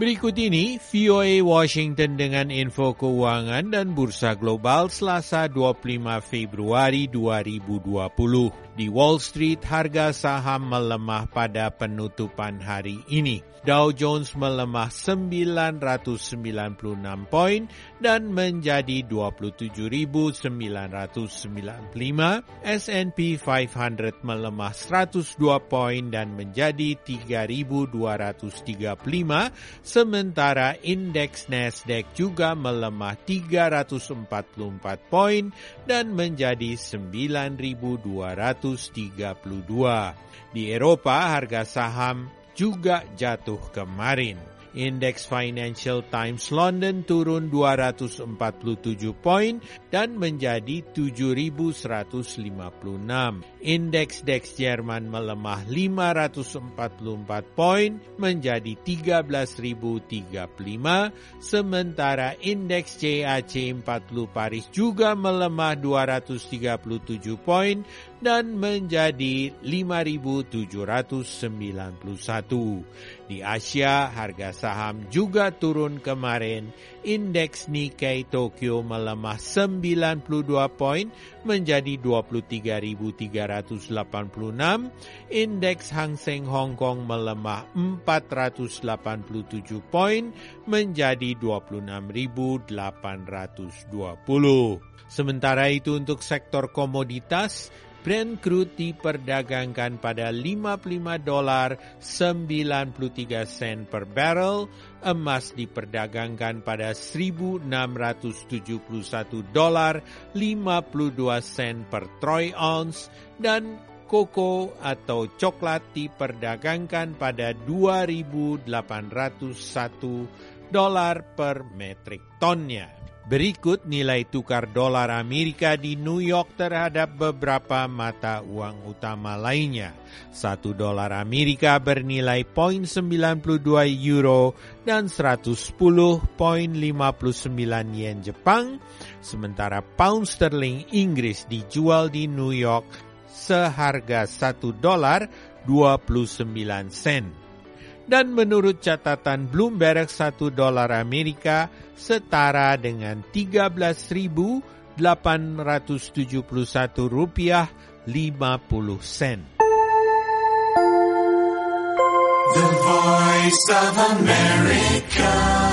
Berikut ini VOA Washington dengan info keuangan dan bursa global Selasa 25 Februari 2020. Di Wall Street, harga saham melemah pada penutupan hari ini. Dow Jones melemah 996 poin dan menjadi 27.995. S&P 500 melemah 102 poin dan menjadi 3.235. Sementara indeks Nasdaq juga melemah 344 poin dan menjadi 9.232. Di Eropa, harga saham juga jatuh kemarin. Indeks Financial Times London turun 247 poin dan menjadi 7.156. Indeks DAX Jerman melemah 544 poin menjadi 13.035. Sementara indeks CAC 40 Paris juga melemah 237 poin dan menjadi 5.791. Di Asia, harga saham juga turun kemarin. Indeks Nikkei Tokyo melemah 92 poin menjadi 23.386. Indeks Hang Seng Hong Kong melemah 487 poin menjadi 26.820. Sementara itu untuk sektor komoditas, Brent crude diperdagangkan pada $55.93 per barrel, emas diperdagangkan pada $1.671.52 per troy ounce, dan koko atau coklat diperdagangkan pada $2.801 per metrik tonnya. Berikut nilai tukar dolar Amerika di New York terhadap beberapa mata uang utama lainnya. 1 dolar Amerika bernilai 0,92 euro dan 110,59 yen Jepang. Sementara pound sterling Inggris dijual di New York seharga 1 dolar 29 sen. Dan menurut catatan Bloomberg, 1 dolar Amerika setara dengan 13.871 rupiah 50 sen. The Voice of America.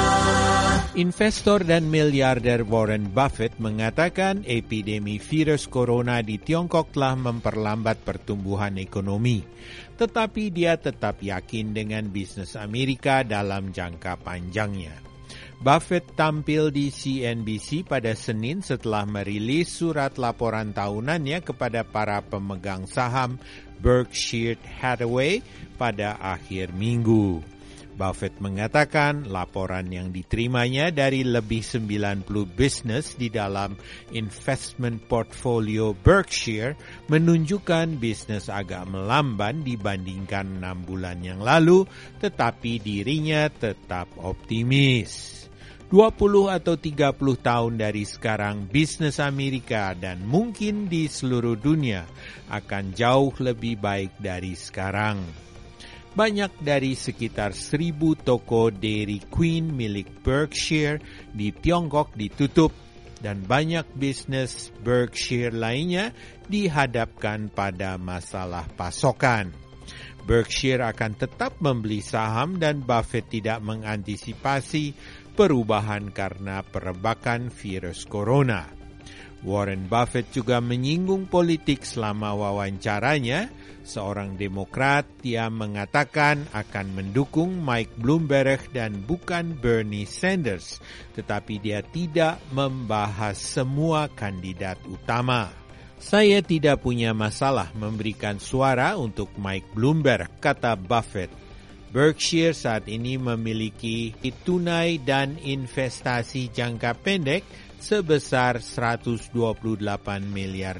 Investor dan miliarder Warren Buffett mengatakan epidemi virus corona di Tiongkok telah memperlambat pertumbuhan ekonomi. Tetapi dia tetap yakin dengan bisnis Amerika dalam jangka panjangnya. Buffett tampil di CNBC pada Senin setelah merilis surat laporan tahunannya kepada para pemegang saham Berkshire Hathaway pada akhir minggu. Buffett mengatakan laporan yang diterimanya dari lebih 90 bisnis di dalam investment portfolio Berkshire menunjukkan bisnis agak melamban dibandingkan 6 bulan yang lalu, tetapi dirinya tetap optimis. 20 atau 30 tahun dari sekarang, bisnis Amerika dan mungkin di seluruh dunia akan jauh lebih baik dari sekarang. Banyak dari sekitar 1.000 toko Dairy Queen milik Berkshire di Tiongkok ditutup dan banyak bisnis Berkshire lainnya dihadapkan pada masalah pasokan. Berkshire akan tetap membeli saham dan Buffett tidak mengantisipasi perubahan karena perebakan virus corona. Warren Buffett juga menyinggung politik selama wawancaranya. Seorang Demokrat, dia mengatakan akan mendukung Mike Bloomberg dan bukan Bernie Sanders, tetapi dia tidak membahas semua kandidat utama. Saya tidak punya masalah memberikan suara untuk Mike Bloomberg, kata Buffett. Berkshire saat ini memiliki tunai dan investasi jangka pendek sebesar $128 miliar.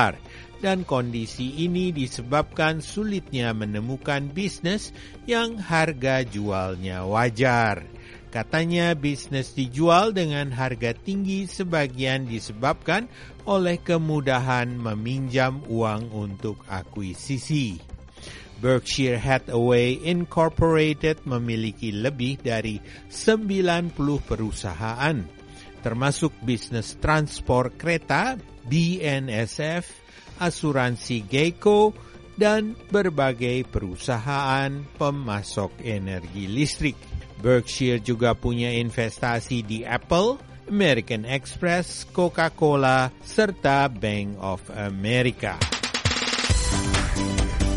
Dan kondisi ini disebabkan sulitnya menemukan bisnis yang harga jualnya wajar. Katanya bisnis dijual dengan harga tinggi sebagian disebabkan oleh kemudahan meminjam uang untuk akuisisi. Berkshire Hathaway Incorporated memiliki lebih dari 90 perusahaan, termasuk bisnis transport kereta, BNSF, asuransi Geico, dan berbagai perusahaan pemasok energi listrik. Berkshire juga punya investasi di Apple, American Express, Coca-Cola, serta Bank of America.